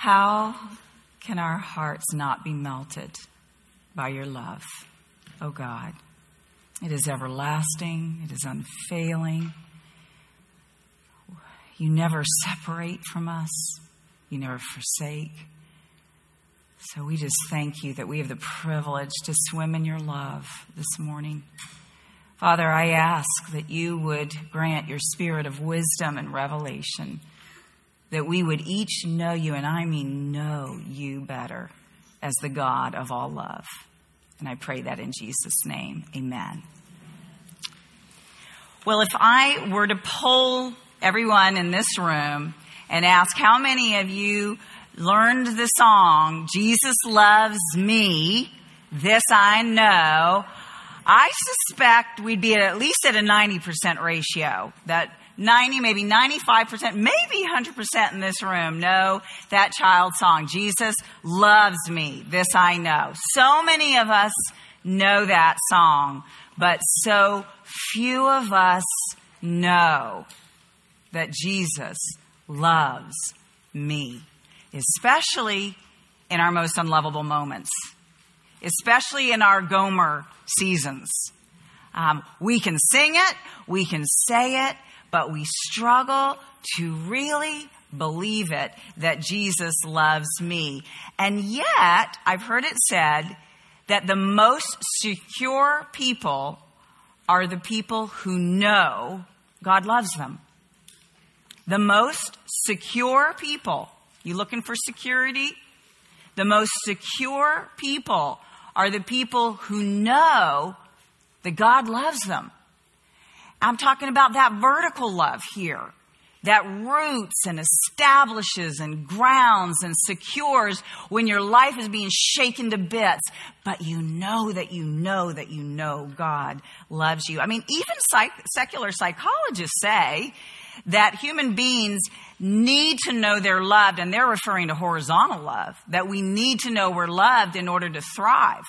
How can our hearts not be melted by your love, oh God? It is everlasting. It is unfailing. You never separate from us. You never forsake. So we just thank you that we have the privilege to swim in your love this morning. Father, I ask that you would grant your spirit of wisdom and revelation, that we would each know you, and I mean know you better, as the God of all love. And I pray that in Jesus' name. Amen. Well, if I were to poll everyone in this room and ask how many of you learned the song, Jesus Loves Me, This I Know, I suspect we'd be at least at a 90% ratio. That 90, maybe 95%, maybe 100% in this room know that child song, Jesus Loves Me, This I Know. So many of us know that song, but so few of us know that Jesus loves me, especially in our most unlovable moments, especially in our Gomer seasons. We can sing it, we can say it, but we struggle to really believe it, that Jesus loves me. And yet, I've heard it said that the most secure people are the people who know God loves them. The most secure people, you looking for security? The most secure people are the people who know that God loves them. I'm talking about that vertical love here, that roots and establishes and grounds and secures when your life is being shaken to bits, but you know that you know that you know God loves you. I mean, even secular psychologists say that human beings need to know they're loved, and they're referring to horizontal love, that we need to know we're loved in order to thrive.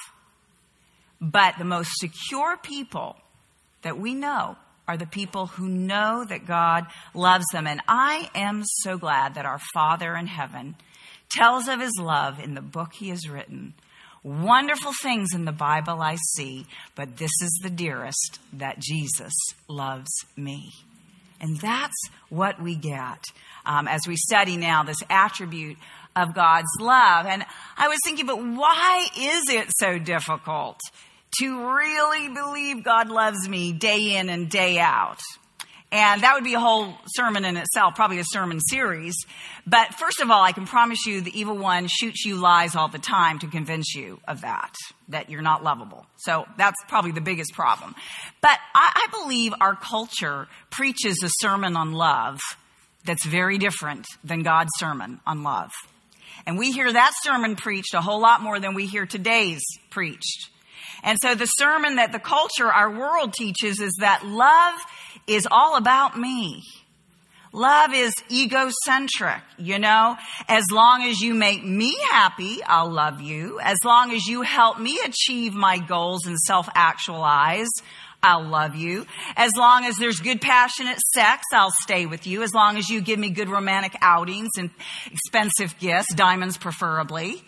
But the most secure people that we know are the people who know that God loves them. And I am so glad that our Father in heaven tells of his love in the book he has written. Wonderful things in the Bible I see, but this is the dearest, that Jesus loves me. And that's what we get as we study now this attribute of God's love. And I was thinking, but why is it so difficult to really believe God loves me day in and day out? And that would be a whole sermon in itself, probably a sermon series. But first of all, I can promise you the evil one shoots you lies all the time to convince you of that you're not lovable. So that's probably the biggest problem. But I believe our culture preaches a sermon on love that's very different than God's sermon on love. And we hear that sermon preached a whole lot more than we hear today's preached. And so the sermon that the culture, our world teaches, is that love is all about me. Love is egocentric, As long as you make me happy, I'll love you. As long as you help me achieve my goals and self-actualize, I'll love you. As long as there's good, passionate sex, I'll stay with you. As long as you give me good romantic outings and expensive gifts, diamonds preferably,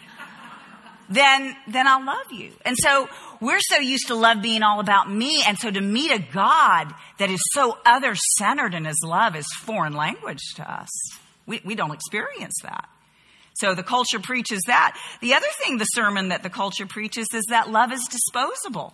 then I'll love you. And so we're so used to love being all about me. And so to meet a God that is so other-centered in his love is foreign language to us. We don't experience that. So the culture preaches that. The other thing, the sermon that the culture preaches, is that love is disposable.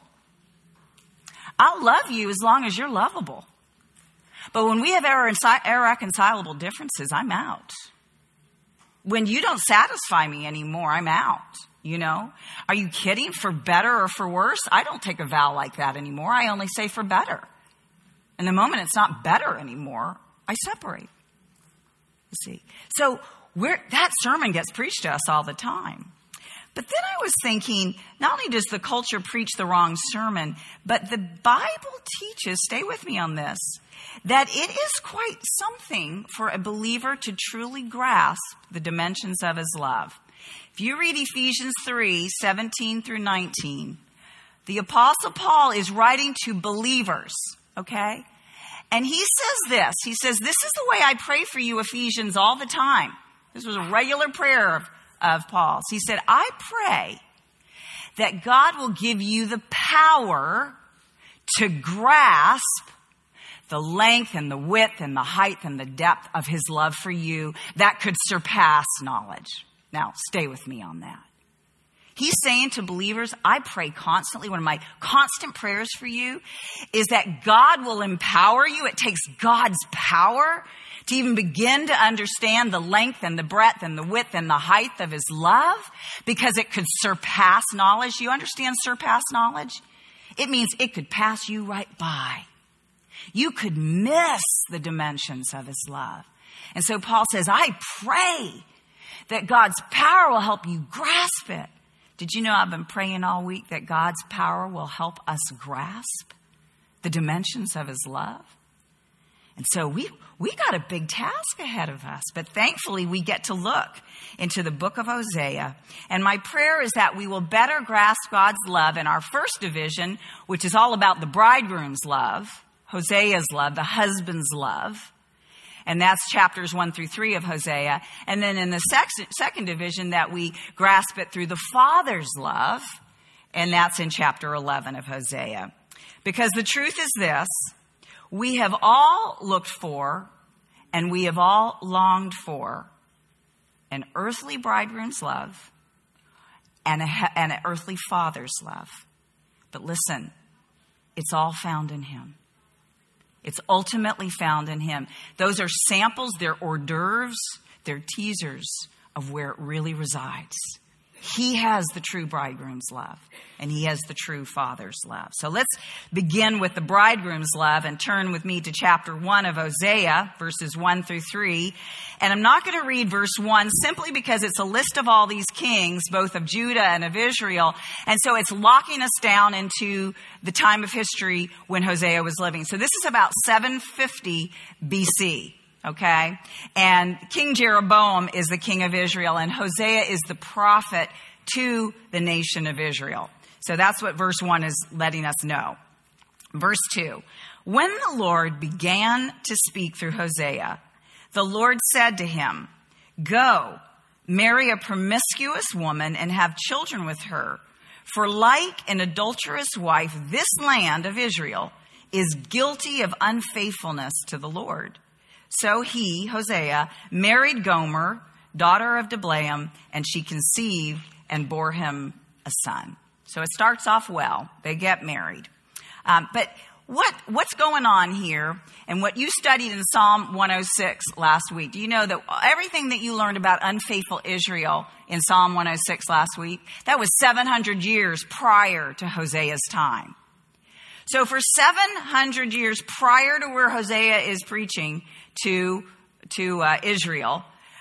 I'll love you as long as you're lovable. But when we have irreconcilable differences, I'm out. When you don't satisfy me anymore, I'm out. Are you kidding? For better or for worse? I don't take a vow like that anymore. I only say for better. And the moment it's not better anymore, I separate. You see? So that sermon gets preached to us all the time. But then I was thinking, not only does the culture preach the wrong sermon, but the Bible teaches, stay with me on this, that it is quite something for a believer to truly grasp the dimensions of his love. If you read Ephesians 3:17 through 19, the Apostle Paul is writing to believers, okay? And he says this. He says, this is the way I pray for you, Ephesians, all the time. This was a regular prayer of Paul's. He said, I pray that God will give you the power to grasp the length and the width and the height and the depth of his love for you that could surpass knowledge. Now, stay with me on that. He's saying to believers, I pray constantly. One of my constant prayers for you is that God will empower you. It takes God's power to even begin to understand the length and the breadth and the width and the height of his love, because it could surpass knowledge. You understand surpass knowledge? It means it could pass you right by. You could miss the dimensions of his love. And so Paul says, I pray that God's power will help you grasp it. Did you know I've been praying all week that God's power will help us grasp the dimensions of his love? And so we got a big task ahead of us, but thankfully we get to look into the book of Hosea. And my prayer is that we will better grasp God's love in our first division, which is all about the bridegroom's love, Hosea's love, the husband's love. And that's chapters 1-3 of Hosea. And then in the second division, that we grasp it through the Father's love. And that's in chapter 11 of Hosea. Because the truth is this: we have all looked for and we have all longed for an earthly bridegroom's love and an earthly father's love. But listen, it's all found in him. It's ultimately found in him. Those are samples, they're hors d'oeuvres, they're teasers of where it really resides. He has the true bridegroom's love, and he has the true father's love. So let's begin with the bridegroom's love and turn with me to chapter 1 of Hosea, verses 1-3. And I'm not going to read verse 1 simply because it's a list of all these kings, both of Judah and of Israel. And so it's locking us down into the time of history when Hosea was living. So this is about 750 BC. Okay. And King Jeroboam is the king of Israel, and Hosea is the prophet to the nation of Israel. So that's what verse 1 is letting us know. Verse 2, when the Lord began to speak through Hosea, the Lord said to him, go, marry a promiscuous woman and have children with her. For like an adulterous wife, this land of Israel is guilty of unfaithfulness to the Lord. So he, Hosea, married Gomer, daughter of Diblaim, and she conceived and bore him a son. So it starts off well. They get married. But what's going on here, and what you studied in Psalm 106 last week, do you know that everything that you learned about unfaithful Israel in Psalm 106 last week, that was 700 years prior to Hosea's time. So for 700 years prior to where Hosea is preaching to Israel,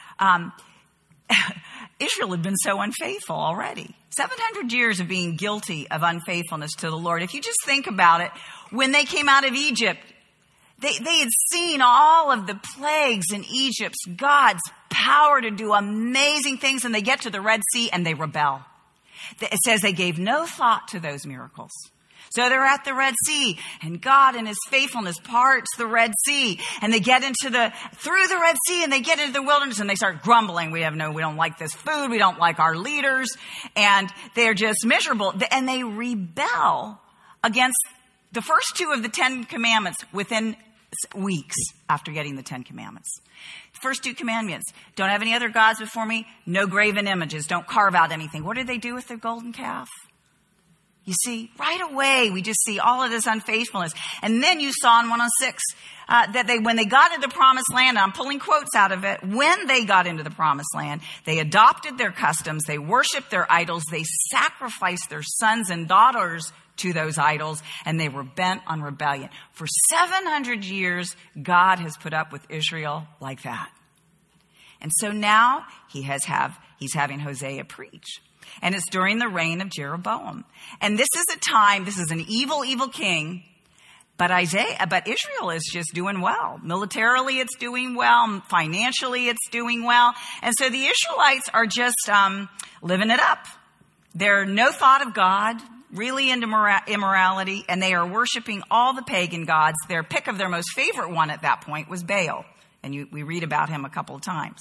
Israel had been so unfaithful already. 700 years of being guilty of unfaithfulness to the Lord. If you just think about it, when they came out of Egypt, they had seen all of the plagues in Egypt, God's power to do amazing things, and they get to the Red Sea and they rebel. It says they gave no thought to those miracles. So they're at the Red Sea, and God in his faithfulness parts the Red Sea, and they get through the Red Sea, and they get into the wilderness, and they start grumbling. We don't like this food. We don't like our leaders. And they're just miserable. And they rebel against the first two of the 10 commandments within weeks after getting the 10 commandments. First two commandments: don't have any other gods before me. No graven images. Don't carve out anything. What did they do with their golden calf? You see, right away, we just see all of this unfaithfulness. And then you saw in 106 that when they got into the promised land, and I'm pulling quotes out of it, when they got into the promised land, they adopted their customs, they worshiped their idols, they sacrificed their sons and daughters to those idols, and they were bent on rebellion. For 700 years, God has put up with Israel like that. And so now he's having Hosea preach. And it's during the reign of Jeroboam. And this is an evil, evil king. But Israel is just doing well. Militarily, it's doing well. Financially, it's doing well. And so the Israelites are just living it up. They're no thought of God, really into immorality, and they are worshiping all the pagan gods. Their pick of their most favorite one at that point was Baal. And we read about him a couple of times.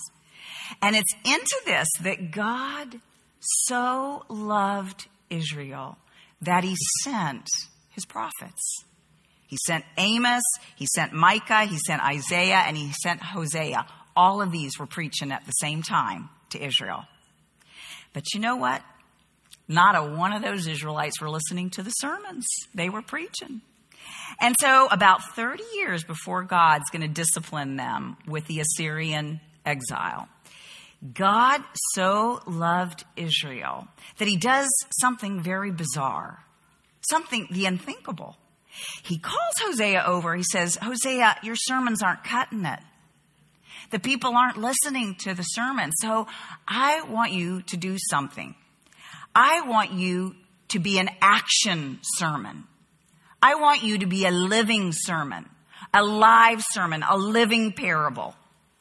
And it's into this that God so loved Israel that he sent his prophets. He sent Amos, he sent Micah, he sent Isaiah, and he sent Hosea. All of these were preaching at the same time to Israel. But you know what? Not a one of those Israelites were listening to the sermons. They were preaching. And so about 30 years before God's going to discipline them with the Assyrian exile, God so loved Israel that he does something very bizarre, something the unthinkable. He calls Hosea over. He says, Hosea, your sermons aren't cutting it. The people aren't listening to the sermon. So I want you to do something. I want you to be an action sermon. I want you to be a living sermon, a live sermon, a living parable.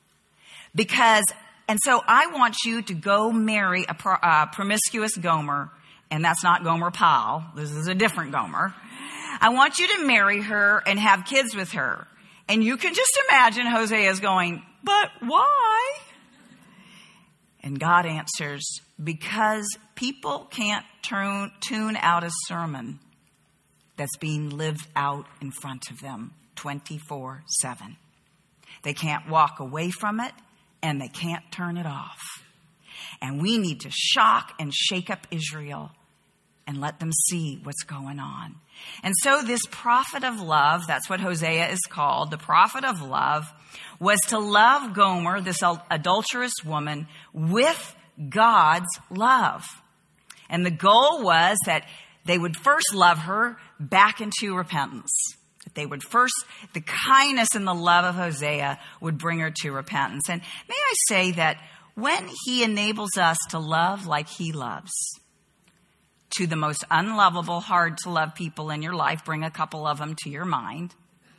And so I want you to go marry a promiscuous Gomer, and that's not Gomer Pyle. This is a different Gomer. I want you to marry her and have kids with her. And you can just imagine Hosea is going, but why? And God answers, because people can't tune out a sermon that's being lived out in front of them 24/7. They can't walk away from it, and they can't turn it off. And we need to shock and shake up Israel and let them see what's going on. And so this prophet of love, that's what Hosea is called, the prophet of love, was to love Gomer, this adulterous woman, with God's love. And the goal was that they would first love her back into repentance. That they would first, the kindness and the love of Hosea would bring her to repentance. And may I say that when he enables us to love like he loves, to the most unlovable, hard to love people in your life, bring a couple of them to your mind.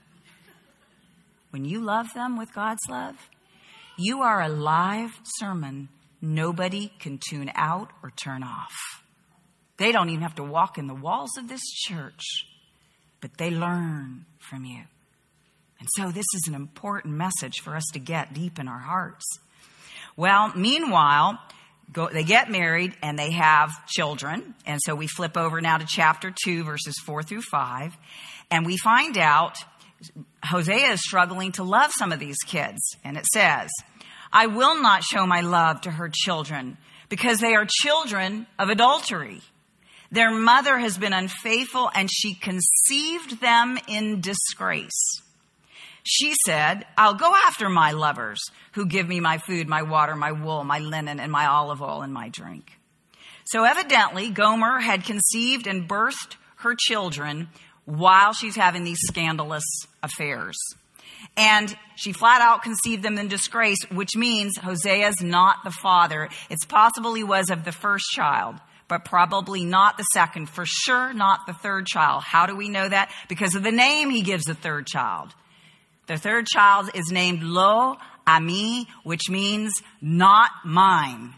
When you love them with God's love, you are a live sermon nobody can tune out or turn off. They don't even have to walk in the walls of this church, but they learn from you. And so this is an important message for us to get deep in our hearts. Well, meanwhile, they get married and they have children. And so we flip over now to chapter 2, verses 4-5. And we find out Hosea is struggling to love some of these kids. And it says, I will not show my love to her children because they are children of adultery. Their mother has been unfaithful and she conceived them in disgrace. She said, I'll go after my lovers who give me my food, my water, my wool, my linen, and my olive oil and my drink. So evidently, Gomer had conceived and birthed her children while she's having these scandalous affairs. And she flat out conceived them in disgrace, which means Hosea's not the father. It's possible he was of the first child, but probably not the second. For sure, not the third child. How do we know that? Because of the name he gives the third child. The third child is named Lo Ami, which means not mine.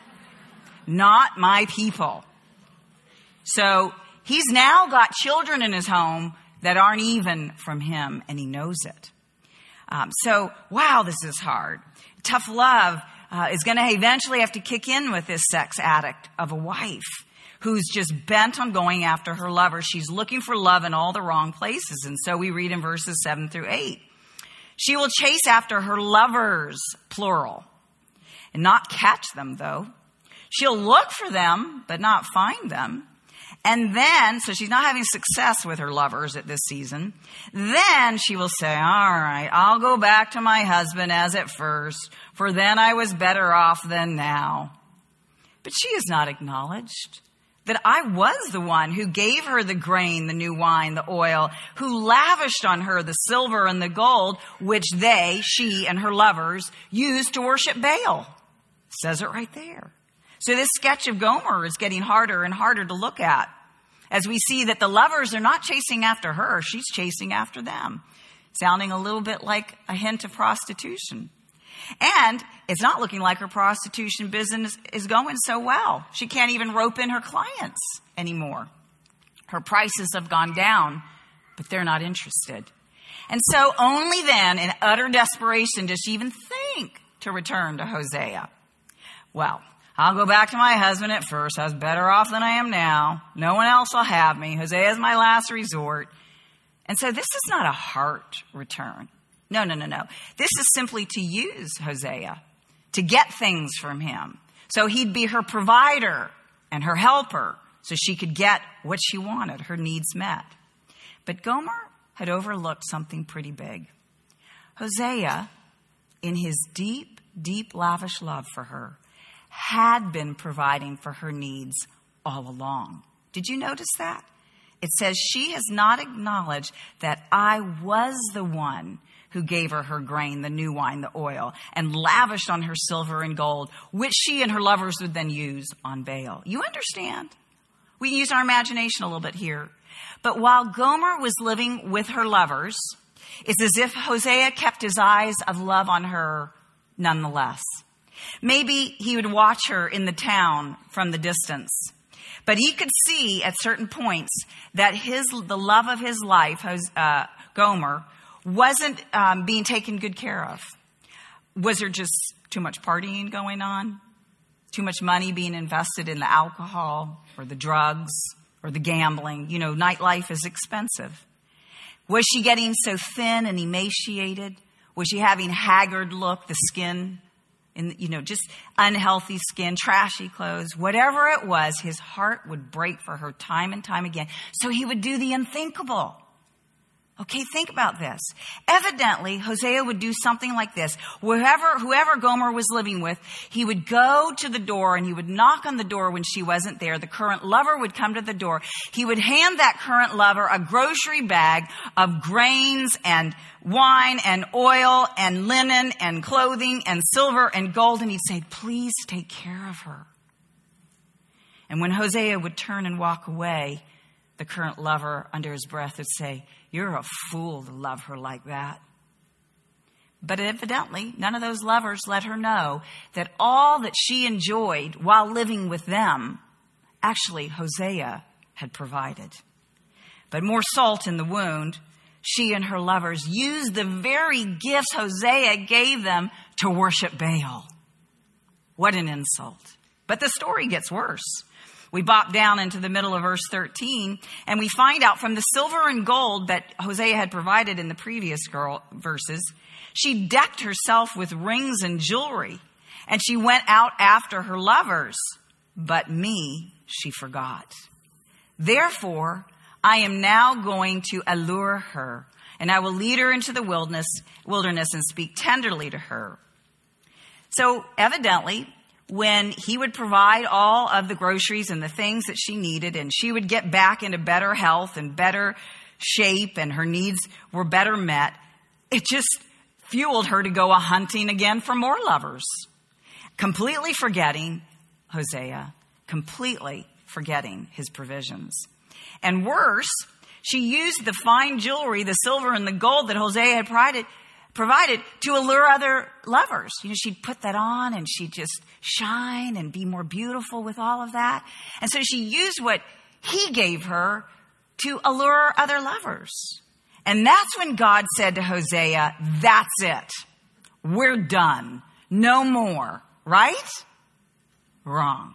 Not my people. So he's now got children in his home that aren't even from him, and he knows it. Wow, this is hard. Tough love is going to eventually have to kick in with this sex addict of a wife who's just bent on going after her lover. She's looking for love in all the wrong places. And so we read in verses 7-8. She will chase after her lovers, plural, and not catch them, though. She'll look for them, but not find them. And then, so she's not having success with her lovers at this season. Then she will say, all right, I'll go back to my husband as at first, for then I was better off than now. But she has not acknowledged that I was the one who gave her the grain, the new wine, the oil, who lavished on her the silver and the gold, which she and her lovers used to worship Baal. It says it right there. So this sketch of Gomer is getting harder and harder to look at as we see that the lovers are not chasing after her. She's chasing after them, sounding a little bit like a hint of prostitution. And it's not looking like her prostitution business is going so well. She can't even rope in her clients anymore. Her prices have gone down, but they're not interested. And so only then, in utter desperation, does she even think to return to Hosea. Well, I'll go back to my husband at first. I was better off than I am now. No one else will have me. Hosea is my last resort. And so this is not a heart return. No. This is simply to use Hosea, to get things from him. So he'd be her provider and her helper so she could get what she wanted, her needs met. But Gomer had overlooked something pretty big. Hosea, in his deep, lavish love for her, had been providing for her needs all along. Did you notice that? It says she has not acknowledged that I was the one who gave her grain, the new wine, the oil, and lavished on her silver and gold, which she and her lovers would then use on Baal. You understand? We can use our imagination a little bit here. But while Gomer was living with her lovers, it's as if Hosea kept his eyes of love on her nonetheless. Maybe he would watch her in the town from the distance, but he could see at certain points that the love of his life, Gomer, wasn't being taken good care of. Was there just too much partying going on? Too much money being invested in the alcohol or the drugs or the gambling? You know, nightlife is expensive. Was she getting so thin and emaciated? Was she having haggard look, the skin, just unhealthy skin, trashy clothes? Whatever it was, his heart would break for her time and time again. So he would do the unthinkable. Okay, think about this. Evidently, Hosea would do something like this. Whoever Gomer was living with, he would go to the door and he would knock on the door when she wasn't there. The current lover would come to the door. He would hand that current lover a grocery bag of grains and wine and oil and linen and clothing and silver and gold. And he'd say, please take care of her. And when Hosea would turn and walk away, the current lover under his breath would say, you're a fool to love her like that. But evidently, none of those lovers let her know that all that she enjoyed while living with them, actually Hosea had provided. But more salt in the wound, she and her lovers used the very gifts Hosea gave them to worship Baal. What an insult. But the story gets worse. We bop down into the middle of verse 13, and we find out from the silver and gold that Hosea had provided in the previous verses, she decked herself with rings and jewelry, and she went out after her lovers. But me she forgot. Therefore, I am now going to allure her, and I will lead her into the wilderness and speak tenderly to her. So evidently, when he would provide all of the groceries and the things that she needed, and she would get back into better health and better shape, and her needs were better met, it just fueled her to go hunting again for more lovers, completely forgetting Hosea, completely forgetting his provisions. And worse, she used the fine jewelry, the silver and the gold that Hosea had provided to allure other lovers. She'd put that on and she'd just shine and be more beautiful with all of that. And so she used what he gave her to allure other lovers. And that's when God said to Hosea, that's it. We're done. No more. Right? Wrong.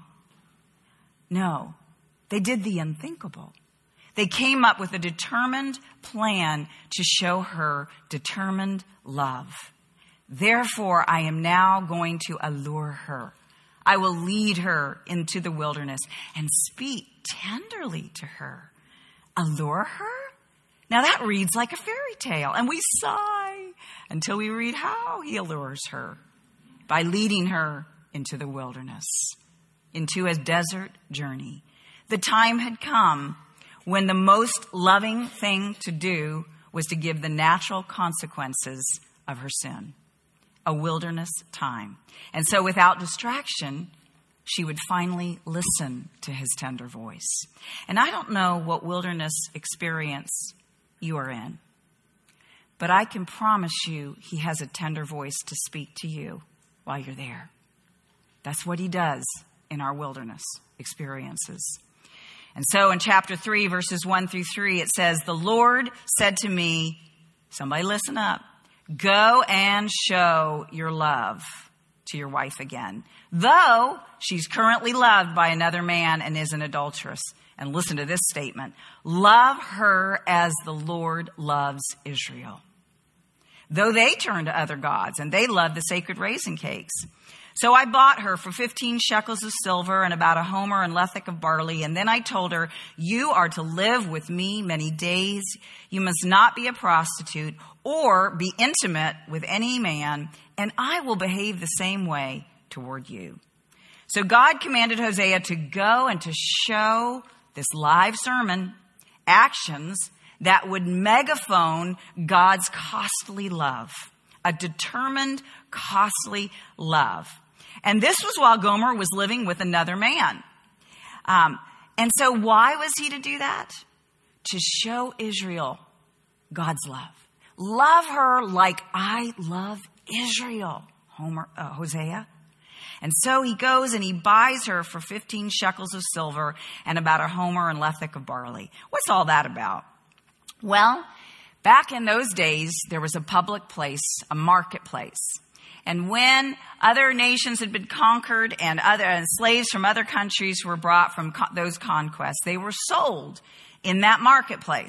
No, they did the unthinkable. They came up with a determined plan to show her determined love. Therefore, I am now going to allure her. I will lead her into the wilderness and speak tenderly to her. Allure her? Now that reads like a fairy tale, and we sigh until we read how he allures her by leading her into the wilderness, into a desert journey. The time had come when the most loving thing to do was to give the natural consequences of her sin, a wilderness time. And so without distraction, she would finally listen to his tender voice. And I don't know what wilderness experience you are in, but I can promise you he has a tender voice to speak to you while you're there. That's what he does in our wilderness experiences. And so in chapter 3, verses 1 through 3, it says, the Lord said to me, somebody listen up, go and show your love to your wife again, though she's currently loved by another man and is an adulteress. And listen to this statement. Love her as the Lord loves Israel. Though they turn to other gods and they love the sacred raisin cakes. So I bought her for 15 shekels of silver and about a homer and lethek of barley. And then I told her, you are to live with me many days. You must not be a prostitute or be intimate with any man, and I will behave the same way toward you. So God commanded Hosea to go and to show this live sermon actions that would megaphone God's costly love, a determined, costly love. And this was while Gomer was living with another man. And so why was he to do that? To show Israel God's love. Love her like I love Israel, Hosea. And so he goes and he buys her for 15 shekels of silver and about a homer and lethek of barley. What's all that about? Well, back in those days, there was a public place, a marketplace. And when other nations had been conquered and slaves from other countries were brought from those conquests, they were sold in that marketplace.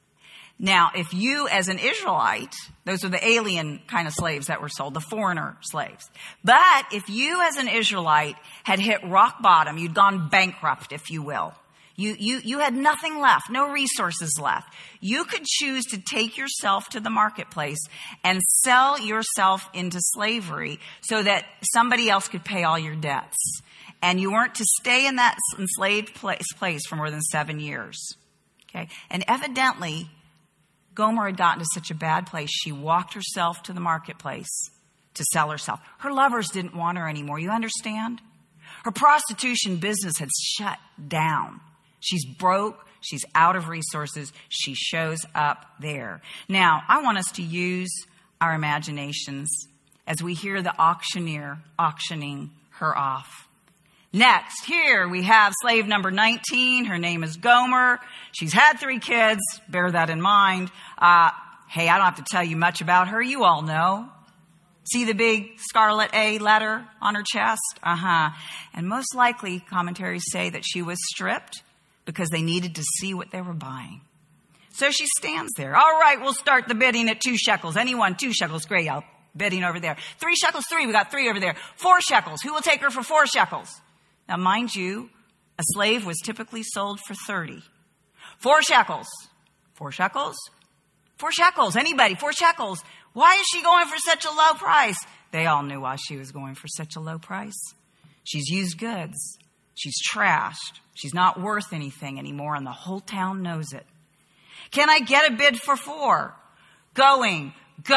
Now, if you as an Israelite, those are the alien kind of slaves that were sold, the foreigner slaves. But if you as an Israelite had hit rock bottom, you'd gone bankrupt, if you will. You had nothing left, no resources left. You could choose to take yourself to the marketplace and sell yourself into slavery so that somebody else could pay all your debts. And you weren't to stay in that enslaved place for more than 7 years. Okay? And evidently, Gomer had gotten to such a bad place, she walked herself to the marketplace to sell herself. Her lovers didn't want her anymore, you understand? Her prostitution business had shut down. She's broke. She's out of resources. She shows up there. Now, I want us to use our imaginations as we hear the auctioneer auctioning her off. Next, here we have slave number 19. Her name is Gomer. She's had 3 kids. Bear that in mind. Hey, I don't have to tell you much about her. You all know. See the big scarlet A letter on her chest? And most likely, commentaries say that she was stripped because they needed to see what they were buying. So she stands there. All right, we'll start the bidding at 2 shekels. Anyone, 2 shekels. Great, I'll bidding over there. 3 shekels, 3. We got 3 over there. 4 shekels. Who will take her for 4 shekels? Now, mind you, a slave was typically sold for 30. 4 shekels. 4 shekels? 4 shekels. Anybody, 4 shekels. Why is she going for such a low price? They all knew why she was going for such a low price. She's used goods. She's trashed. She's not worth anything anymore, and the whole town knows it. Can I get a bid for 4? Going.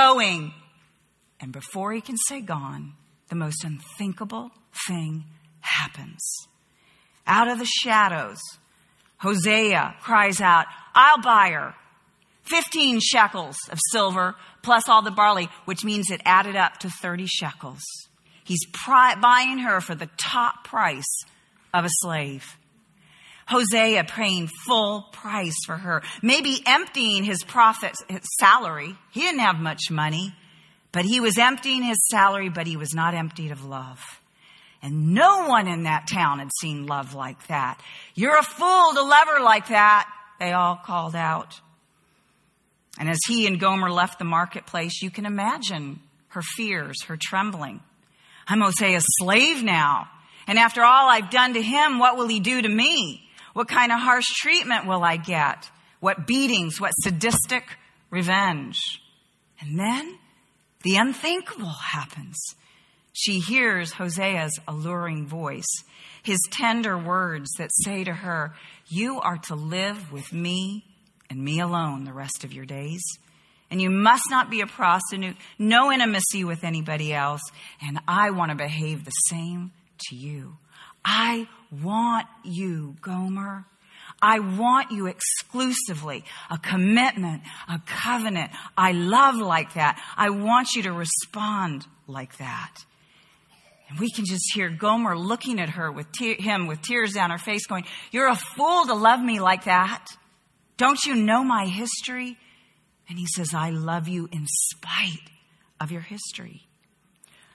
And before he can say gone, the most unthinkable thing happens. Out of the shadows, Hosea cries out, I'll buy her. 15 shekels of silver plus all the barley, which means it added up to 30 shekels. He's buying her for the top price of a slave. Hosea paying full price for her, maybe emptying his salary. He didn't have much money, but he was emptying his salary, but he was not emptied of love. And no one in that town had seen love like that. You're a fool to love her like that, they all called out. And as he and Gomer left the marketplace, you can imagine her fears, her trembling. I'm Hosea's slave now. And after all I've done to him, what will he do to me? What kind of harsh treatment will I get? What beatings, what sadistic revenge? And then the unthinkable happens. She hears Hosea's alluring voice, his tender words that say to her, you are to live with me and me alone the rest of your days. And you must not be a prostitute, no intimacy with anybody else. And I want to behave the same to you. I want you, Gomer. I want you exclusively. A commitment, a covenant. I love like that. I want you to respond like that. And we can just hear Gomer looking at her with him with tears down her face going, you're a fool to love me like that. Don't you know my history? And he says, I love you in spite of your history.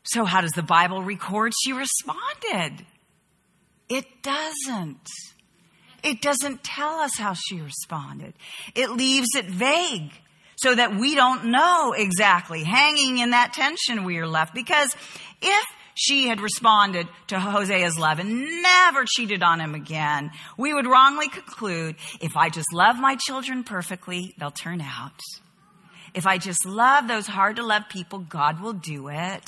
So how does the Bible record she responded? It doesn't. It doesn't tell us how she responded. It leaves it vague so that we don't know exactly. Hanging in that tension we are left. Because if she had responded to Hosea's love and never cheated on him again, we would wrongly conclude, if I just love my children perfectly, they'll turn out. If I just love those hard to love people, God will do it.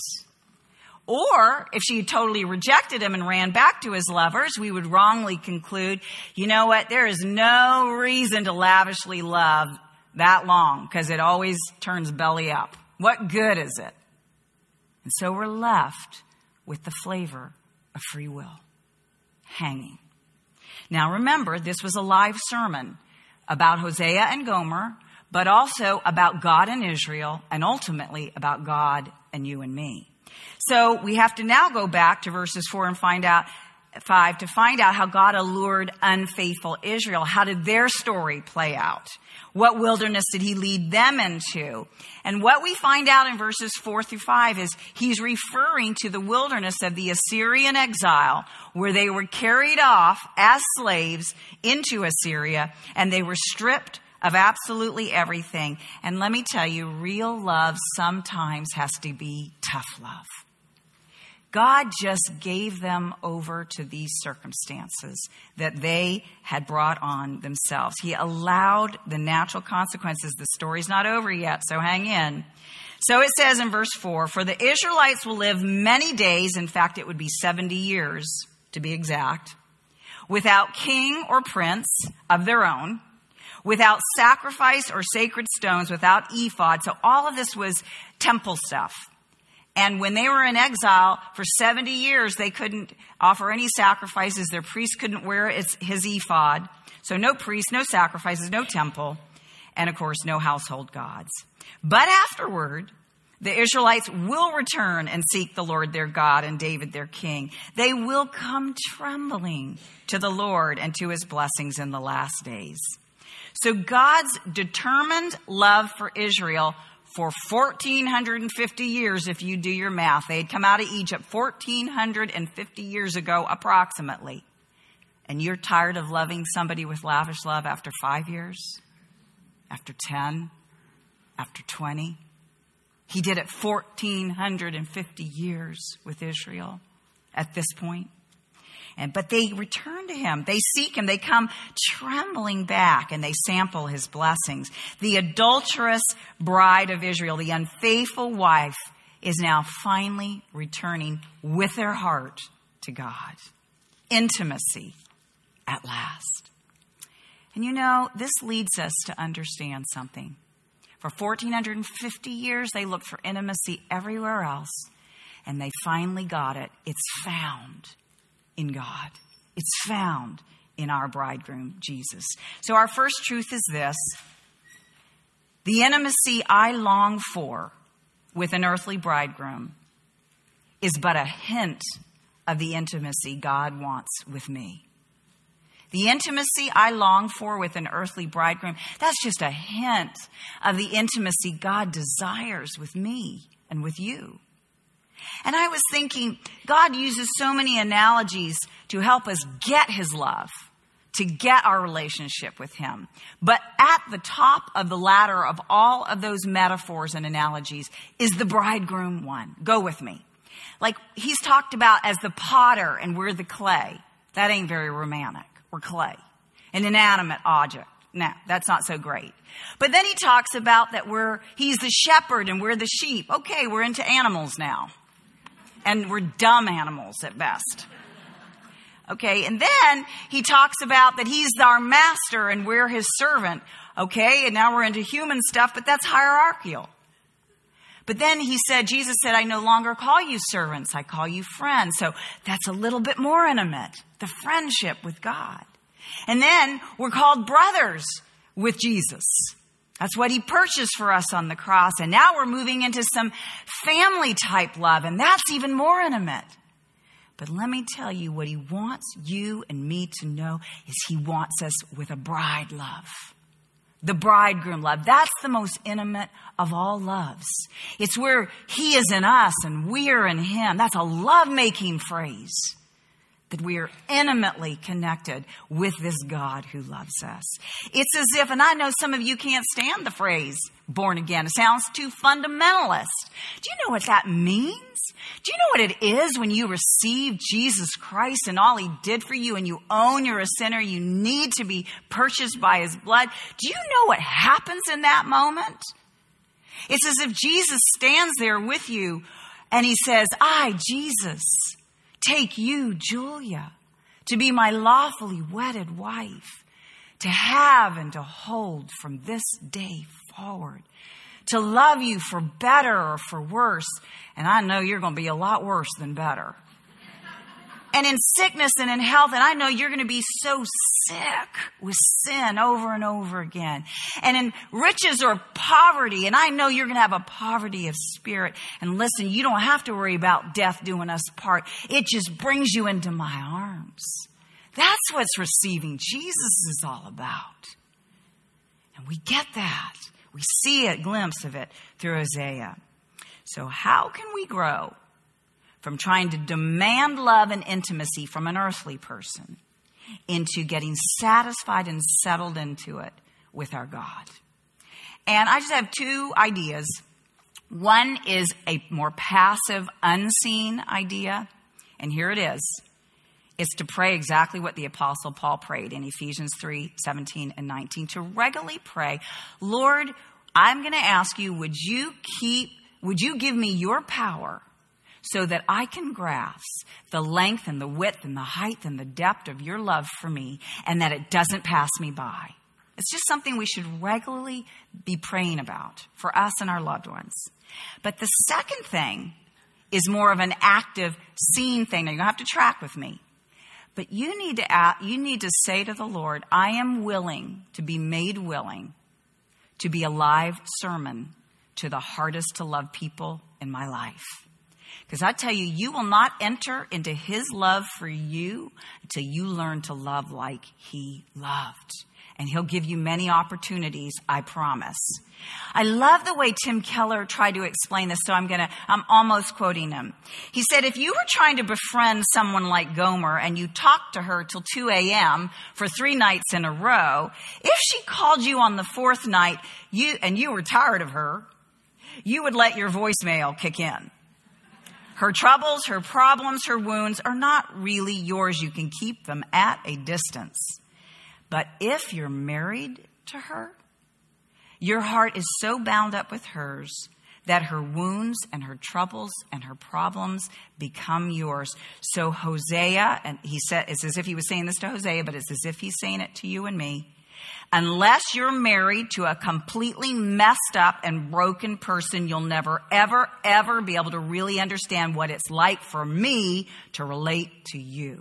Or if she had totally rejected him and ran back to his lovers, we would wrongly conclude, you know what, there is no reason to lavishly love that long because it always turns belly up. What good is it? And so we're left with the flavor of free will, hanging. Now remember, this was a live sermon about Hosea and Gomer, but also about God and Israel, and ultimately about God and you and me. So we have to now go back to verses 4 and 5 to find out how God allured unfaithful Israel. How did their story play out? What wilderness did he lead them into? And what we find out in verses 4 through 5 is he's referring to the wilderness of the Assyrian exile, where they were carried off as slaves into Assyria, and they were stripped of absolutely everything. And let me tell you, real love sometimes has to be tough love. God just gave them over to these circumstances that they had brought on themselves. He allowed the natural consequences. The story's not over yet, so hang in. So it says in verse 4, for the Israelites will live many days, in fact it would be 70 years to be exact, without king or prince of their own, without sacrifice or sacred stones, without ephod. So all of this was temple stuff. And when they were in exile for 70 years, they couldn't offer any sacrifices. Their priest couldn't wear his ephod. So no priest, no sacrifices, no temple, and of course, no household gods. But afterward, the Israelites will return and seek the Lord their God and David their king. They will come trembling to the Lord and to his blessings in the last days. So God's determined love for Israel for 1,450 years, if you do your math. They had come out of Egypt 1,450 years ago, approximately. And you're tired of loving somebody with lavish love after 5 years? After 10? After 20? He did it 1,450 years with Israel at this point. But they return to him. They seek him. They come trembling back and they sample his blessings. The adulterous bride of Israel, the unfaithful wife, is now finally returning with their heart to God. Intimacy at last. And you know, this leads us to understand something. For 1,450 years, they looked for intimacy everywhere else, and they finally got it. It's found in God. It's found in our bridegroom, Jesus. So our first truth is this: the intimacy I long for with an earthly bridegroom is but a hint of the intimacy God wants with me. The intimacy I long for with an earthly bridegroom, that's just a hint of the intimacy God desires with me and with you. And I was thinking, God uses so many analogies to help us get his love, to get our relationship with him. But at the top of the ladder of all of those metaphors and analogies is the bridegroom one. Go with me. Like he's talked about as the potter and we're the clay. That ain't very romantic. We're clay, an inanimate object. No, that's not so great. But then he talks about that he's the shepherd and we're the sheep. Okay, we're into animals now. And we're dumb animals at best. Okay, and then he talks about that he's our master and we're his servant. Okay, and now we're into human stuff, but that's hierarchical. But then Jesus said, I no longer call you servants, I call you friends. So that's a little bit more intimate, the friendship with God. And then we're called brothers with Jesus. That's what he purchased for us on the cross. And now we're moving into some family type love, and that's even more intimate. But let me tell you, what he wants you and me to know is he wants us with a bride love. The bridegroom love. That's the most intimate of all loves. It's where he is in us and we are in him. That's a love-making phrase, that we are intimately connected with this God who loves us. It's as if, and I know some of you can't stand the phrase born again. It sounds too fundamentalist. Do you know what that means? Do you know what it is when you receive Jesus Christ and all he did for you and you own you're a sinner, you need to be purchased by his blood? Do you know what happens in that moment? It's as if Jesus stands there with you and he says, I, Jesus, take you, Julia, to be my lawfully wedded wife, to have and to hold from this day forward, to love you for better or for worse. And I know you're going to be a lot worse than better. And in sickness and in health, and I know you're going to be so sick with sin over and over again. And in riches or poverty, and I know you're going to have a poverty of spirit. And listen, you don't have to worry about death doing us part. It just brings you into my arms. That's what receiving Jesus is all about. And we get that. We see a glimpse of it through Hosea. So how can we grow from trying to demand love and intimacy from an earthly person into getting satisfied and settled into it with our God? And I just have two ideas. One is a more passive, unseen idea. And here it is. It's to pray exactly what the Apostle Paul prayed in Ephesians 3:17 and 19. To regularly pray, Lord, I'm going to ask you, would you give me your power so that I can grasp the length and the width and the height and the depth of your love for me, and that it doesn't pass me by? It's just something we should regularly be praying about for us and our loved ones. But the second thing is more of an active, seen thing. Now, you're going to have to track with me. But you need to say to the Lord, I am willing to be made willing to be a live sermon to the hardest to love people in my life. Because I tell you, you will not enter into his love for you until you learn to love like he loved. And he'll give you many opportunities, I promise. I love the way Tim Keller tried to explain this, so I'm almost quoting him. He said, if you were trying to befriend someone like Gomer and you talked to her till 2 a.m. for 3 nights in a row, if she called you on the 4th night and you were tired of her, you would let your voicemail kick in. Her troubles, her problems, her wounds are not really yours. You can keep them at a distance. But if you're married to her, your heart is so bound up with hers that her wounds and her troubles and her problems become yours. So Hosea, and he said, it's as if he was saying this to Hosea, but it's as if he's saying it to you and me. Unless you're married to a completely messed up and broken person, you'll never, ever, ever be able to really understand what it's like for me to relate to you.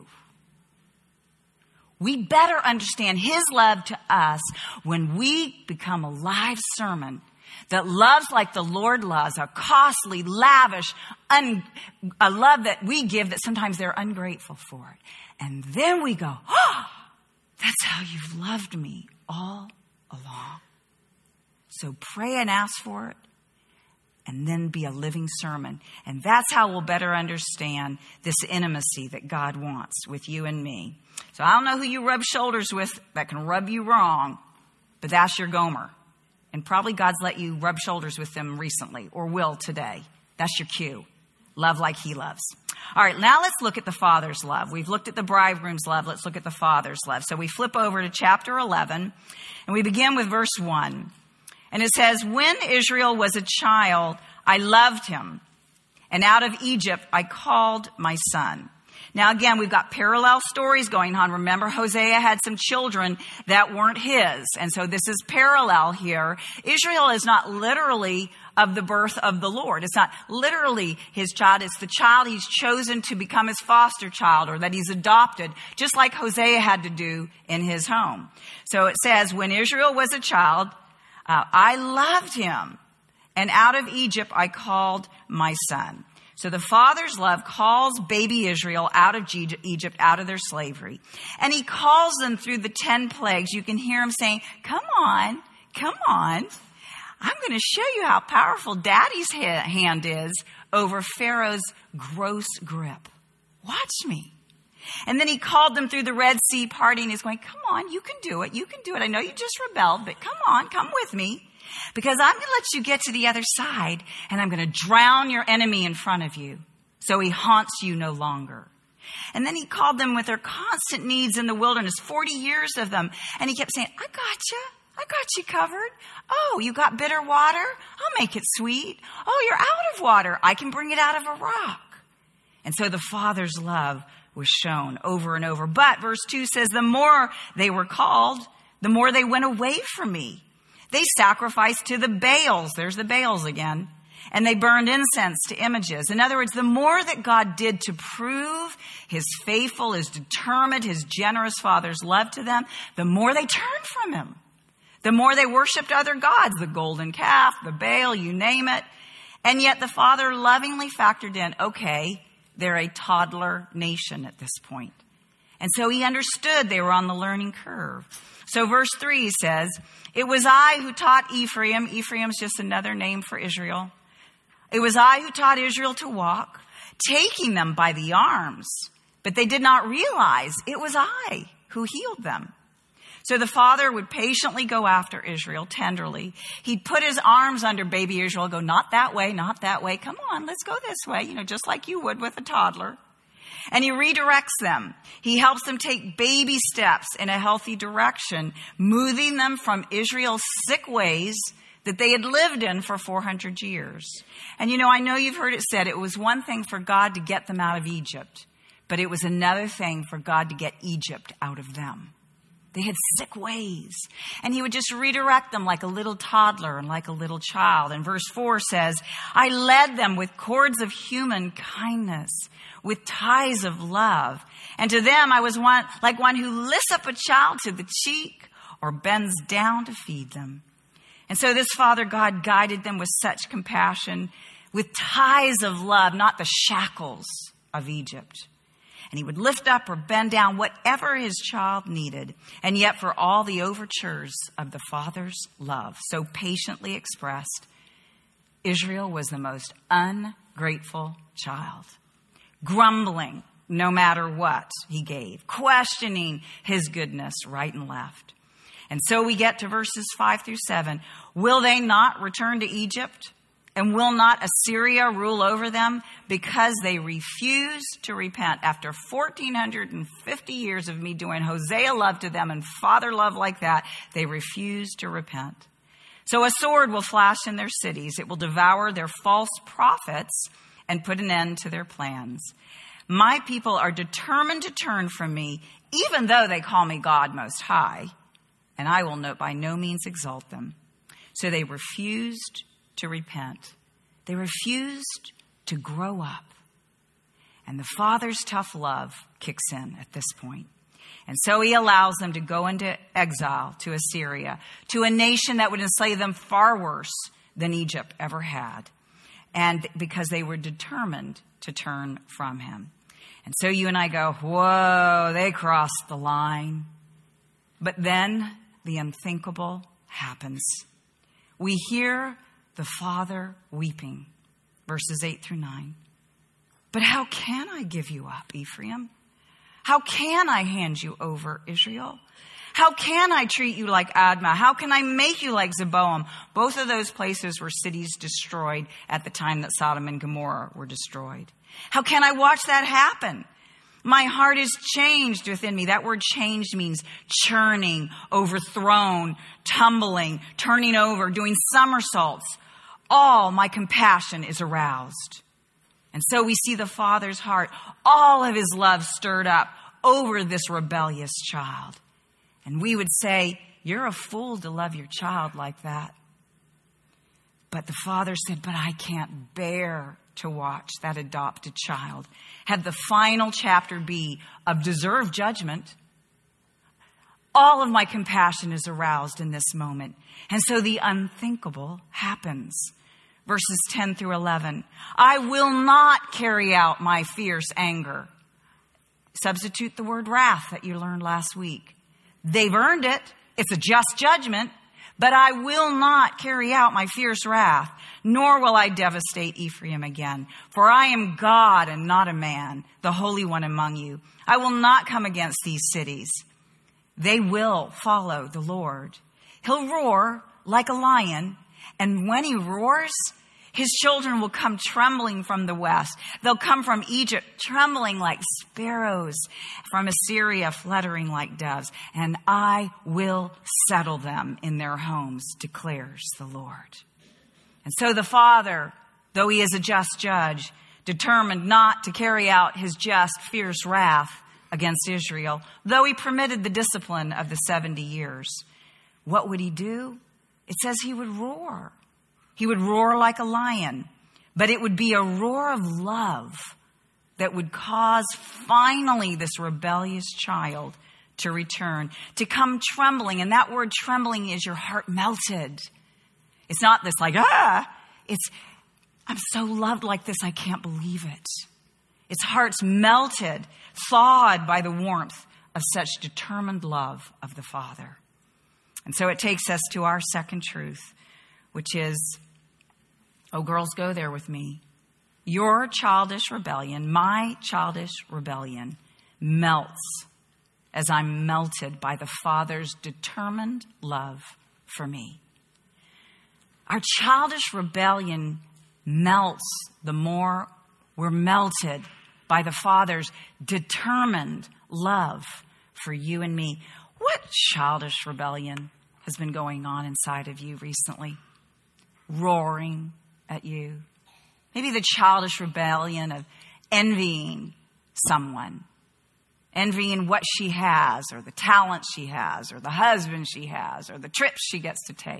We better understand his love to us when we become a live sermon that loves like the Lord loves, a costly, lavish, a love that we give that sometimes they're ungrateful for it. And then we go, oh, that's how you've loved me all along. So pray and ask for it, and then be a living sermon. And that's how we'll better understand this intimacy that God wants with you and me. So I don't know who you rub shoulders with that can rub you wrong, but that's your Gomer. And probably God's let you rub shoulders with them recently or will today. That's your cue. Love like he loves. All right, now let's look at the Father's love. We've looked at the bridegroom's love. Let's look at the Father's love. So we flip over to chapter 11, and we begin with verse 1. And it says, when Israel was a child, I loved him, and out of Egypt I called my son. Now, again, we've got parallel stories going on. Remember, Hosea had some children that weren't his. And so this is parallel here. Israel is not literally of the birth of the Lord. It's not literally his child. It's the child he's chosen to become his foster child, or that he's adopted, just like Hosea had to do in his home. So it says, when Israel was a child, I loved him, and out of Egypt I called my son. So the Father's love calls baby Israel out of Egypt, out of their slavery. And he calls them through the 10 plagues. You can hear him saying, come on, come on. I'm going to show you how powerful Daddy's hand is over Pharaoh's gross grip. Watch me. And then he called them through the Red Sea parting. He's going, come on, you can do it. You can do it. I know you just rebelled, but come on, come with me. Because I'm going to let you get to the other side, and I'm going to drown your enemy in front of you, so he haunts you no longer. And then he called them with their constant needs in the wilderness, 40 years of them. And he kept saying, I got you covered. Oh, you got bitter water? I'll make it sweet. Oh, you're out of water. I can bring it out of a rock. And so the Father's love was shown over and over. But verse 2 says, the more they were called, the more they went away from me. They sacrificed to the Baals. There's the Baals again. And they burned incense to images. In other words, the more that God did to prove his faithful, his determined, his generous Father's love to them, the more they turned from him. The more they worshiped other gods, the golden calf, the Baal, you name it. And yet the Father lovingly factored in, okay, they're a toddler nation at this point. And so he understood they were on the learning curve. So verse 3 says, it was I who taught Ephraim. Ephraim's just another name for Israel. It was I who taught Israel to walk, taking them by the arms. But they did not realize it was I who healed them. So the Father would patiently go after Israel tenderly. He'd put his arms under baby Israel, go, not that way, not that way. Come on, let's go this way, just like you would with a toddler. And he redirects them. He helps them take baby steps in a healthy direction, moving them from Israel's sick ways that they had lived in for 400 years. And I know you've heard it said it was one thing for God to get them out of Egypt, but it was another thing for God to get Egypt out of them. They had sick ways. And he would just redirect them like a little toddler and like a little child. And verse 4 says, I led them with cords of human kindness, with ties of love. And to them I was like one who lifts up a child to the cheek or bends down to feed them. And so this Father God guided them with such compassion, with ties of love, not the shackles of Egypt. And he would lift up or bend down whatever his child needed. And yet for all the overtures of the Father's love, so patiently expressed, Israel was the most ungrateful child. Grumbling no matter what he gave. Questioning his goodness right and left. And so we get to verses 5 through 7. Will they not return to Egypt? And will not Assyria rule over them? Because they refuse to repent. After 1,450 years of me doing Hosea love to them and Father love like that, they refuse to repent. So a sword will flash in their cities. It will devour their false prophets and put an end to their plans. My people are determined to turn from me, even though they call me God Most High, and I will by no means exalt them. So they refused to repent. They refused to grow up. And the Father's tough love kicks in at this point. And so he allows them to go into exile to Assyria, to a nation that would enslave them far worse than Egypt ever had. And because they were determined to turn from him. And so you and I go, whoa, they crossed the line. But then the unthinkable happens. We hear the Father weeping, verses 8 through 9. But how can I give you up, Ephraim? How can I hand you over, Israel? How can I treat you like Admah? How can I make you like Zeboam? Both of those places were cities destroyed at the time that Sodom and Gomorrah were destroyed. How can I watch that happen? My heart is changed within me. That word changed means churning, overthrown, tumbling, turning over, doing somersaults. All my compassion is aroused. And so we see the Father's heart, all of his love stirred up over this rebellious child. And we would say, you're a fool to love your child like that. But the Father said, but I can't bear to watch that adopted child have the final chapter be of deserved judgment. All of my compassion is aroused in this moment. And so the unthinkable happens. Verses 10 through 11. I will not carry out my fierce anger. Substitute the word wrath that you learned last week. They've earned it. It's a just judgment. But I will not carry out my fierce wrath, nor will I devastate Ephraim again. For I am God and not a man, the Holy One among you. I will not come against these cities. They will follow the Lord. He'll roar like a lion, and when he roars, his children will come trembling from the west. They'll come from Egypt trembling like sparrows, from Assyria fluttering like doves. And I will settle them in their homes, declares the Lord. And so the Father, though he is a just judge, determined not to carry out his just, fierce wrath against Israel, though he permitted the discipline of the 70 years. What would he do? It says he would roar. He would roar like a lion, but it would be a roar of love that would cause finally this rebellious child to return, to come trembling. And that word trembling is your heart melted. It's not this like, it's, I'm so loved like this, I can't believe it. Its heart's melted, thawed by the warmth of such determined love of the Father. And so it takes us to our second truth, which is, oh, girls, go there with me. Your childish rebellion, my childish rebellion, melts as I'm melted by the Father's determined love for me. Our childish rebellion melts the more we're melted by the Father's determined love for you and me. What childish rebellion has been going on inside of you recently? Roaring at you. Maybe the childish rebellion of envying someone. Envying what she has, or the talent she has, or the husband she has, or the trips she gets to take.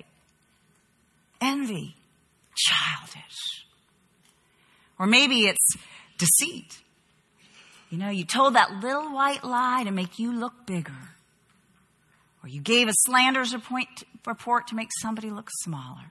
Envy. Childish. Or maybe it's deceit. You know, you told that little white lie to make you look bigger. Or you gave a slanderous report to make somebody look smaller.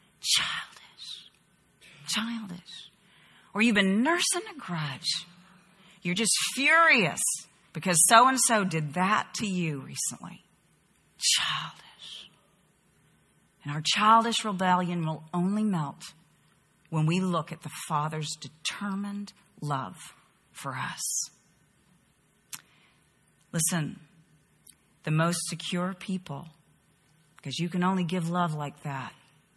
Childish. Or you've been nursing a grudge. You're just furious because so-and-so did that to you recently. Childish. And our childish rebellion will only melt when we look at the Father's determined love for us. Listen, the most secure people, because you can only give love like that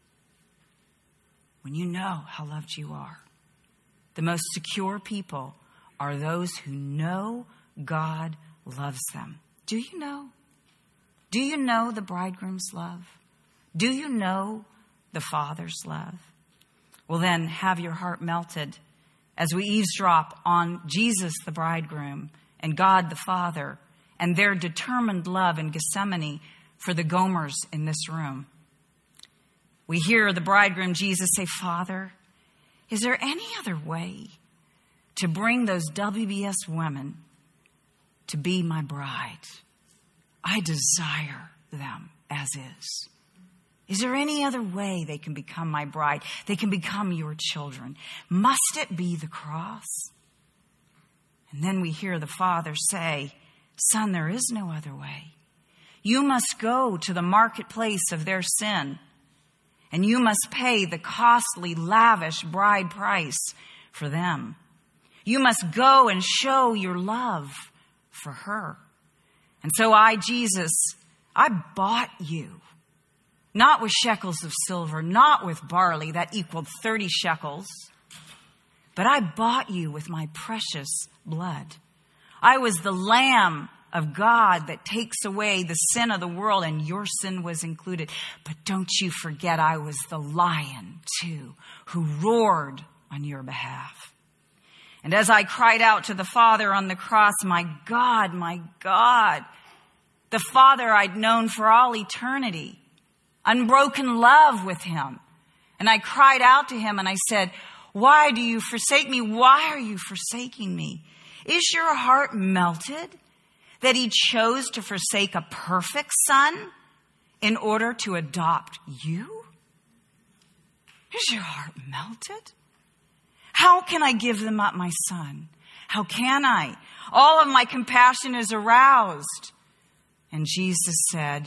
when you know how loved you are. The most secure people are those who know God loves them. Do you know? Do you know the bridegroom's love? Do you know the Father's love? Well, then have your heart melted as we eavesdrop on Jesus, the bridegroom, and God, the Father, and their determined love in Gethsemane for the Gomers in this room. We hear the bridegroom Jesus say, Father, is there any other way to bring those WBS women to be my bride? I desire them as is. Is there any other way they can become my bride? They can become your children. Must it be the cross? And then we hear the Father say, Son, there is no other way. You must go to the marketplace of their sin, and you must pay the costly, lavish bride price for them. You must go and show your love for her. And so I, Jesus, I bought you. Not with shekels of silver, not with barley that equaled 30 shekels, but I bought you with my precious blood. I was the Lamb of God that takes away the sin of the world, and your sin was included. But don't you forget, I was the Lion too, who roared on your behalf. And as I cried out to the Father on the cross, my God, the Father I'd known for all eternity, unbroken love with him. And I cried out to him and I said, why do you forsake me? Why are you forsaking me? Is your heart melted that he chose to forsake a perfect son in order to adopt you? Is your heart melted? How can I give them up, my son? How can I? All of my compassion is aroused. And Jesus said,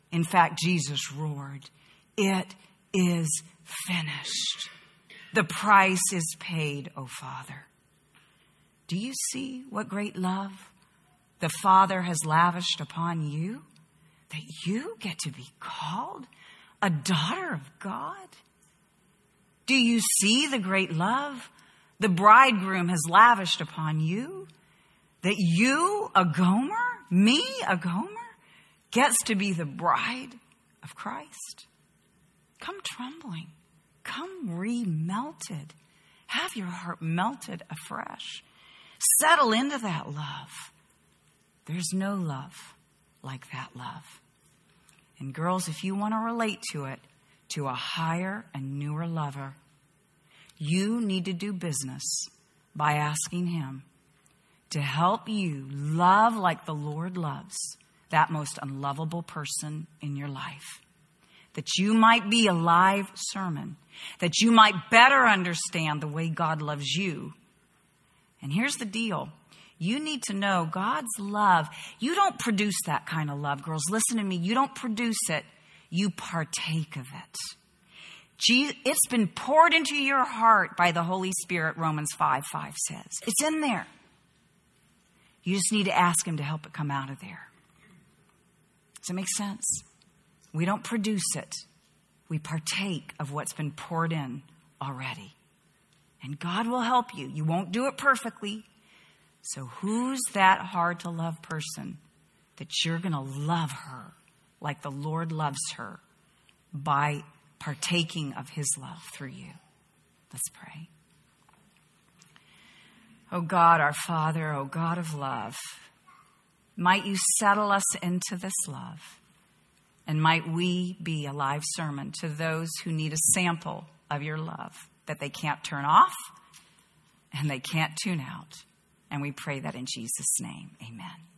In fact, Jesus roared, "It is finished. The price is paid, O Father." Do you see what great love the Father has lavished upon you? That you get to be called a daughter of God? Do you see the great love the bridegroom has lavished upon you? That you, a Gomer, me, a Gomer, gets to be the bride of Christ? Come trembling. Come re-melted. Have your heart melted afresh. Settle into that love. There's no love like that love. And girls, if you want to relate to it, to a higher and newer lover, you need to do business by asking him to help you love like the Lord loves that most unlovable person in your life. That you might be a live sermon. That you might better understand the way God loves you. And here's the deal. You need to know God's love. You don't produce that kind of love, girls. Listen to me. You don't produce it. You partake of it. It's been poured into your heart by the Holy Spirit, Romans 5:5 says. It's in there. You just need to ask him to help it come out of there. Does it make sense? We don't produce it. We partake of what's been poured in already. And God will help you. You won't do it perfectly. So who's that hard to love person that you're going to love her like the Lord loves her by partaking of his love through you? Let's pray. Oh God, our Father, oh God of love, might you settle us into this love, and might we be a live sermon to those who need a sample of your love that they can't turn off and they can't tune out. And we pray that in Jesus' name. Amen.